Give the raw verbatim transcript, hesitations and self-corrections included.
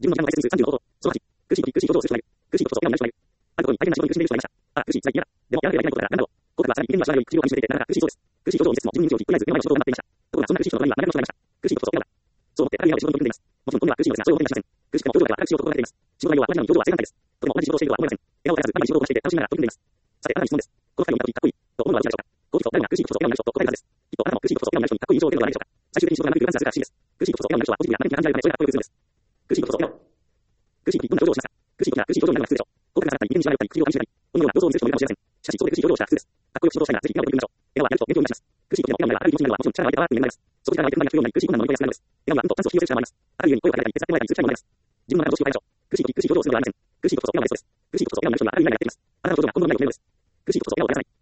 自分の時間の倍数さんじゅうのこと。そのはち、苦しい、苦しいことをする人がいる。苦しいことを今何しとなる。あることに相手の仕事に苦しんでいる人がいました。あ、苦しい、辛い、嫌だ。でも、やらなければいけないことだから、なんだろう。僕はさらに異変には知らないように口を噛みしめていて、なかなか苦しいそうです。苦しいことを見せつつも、自分の日常をとりあえず目の前の仕事を頑張っていました。ところが、そんな苦しいことの中には何かの人がいました。苦しいことこそ嫌だ。そう思って、彼に会う仕事に取り組んでいます。もちろん、本人は苦しいのですが、それを表にはしません。苦しくても、表情から苦しいことを心がけています。仕事内容は、私の表情は正反対です。とても同じ仕事をしているとは思えません。笑顔を絶やさず、毎日仕事をこなしていて、楽しみながら取り組んでいます。さて、あなたに質問です。この二人を見たとき、かっこいい。と思うのはどちらでしょうか。こう聞くと、誰もが苦しいことを笑顔になる人と答えるはずです。きっと、あなたも苦しいことを笑顔になる人にかっこいい印象を受けるのではないでしょうか。最終的に仕事が長く感じさせるからしいです。苦しいことを笑顔になる人は、ポジティブな前向きな感じになるため、それがかっこよく映るんです。苦しいことを笑顔。苦しい時、どんな表情をしますか。苦しい時は苦しい表情になるのが普通でしょう。僕がさらに異変に知らないように口を噛みしめたり、このような表情を見せる人もいるかもしれません。しかし、そこで苦しい表情をしたら普通です。かっこよく仕事をしたいなら、ぜひ笑顔で取り組みましょう。笑顔はやると勉強になります。苦しいことでも笑顔になれば、ある意味気持ちになるのはもちろん力を入れたわけになります。その力を入れて不満が不要になり、苦しい困難の乗り越えやすくなるのです。笑顔は、うんと酸素を引き寄せる力もあります。あるように声をかけたり、手伝ってもらえたりする力もあります。自分の中の常識を変えましょう。苦しい時、苦しい表情をするのではありません。苦しいことこそ笑顔になるそうです。苦しいことこそ笑顔になる人にはある意味ないができます。あなたの表情が本物のないように見えるのです。苦しいことこそ笑顔を絶やさない。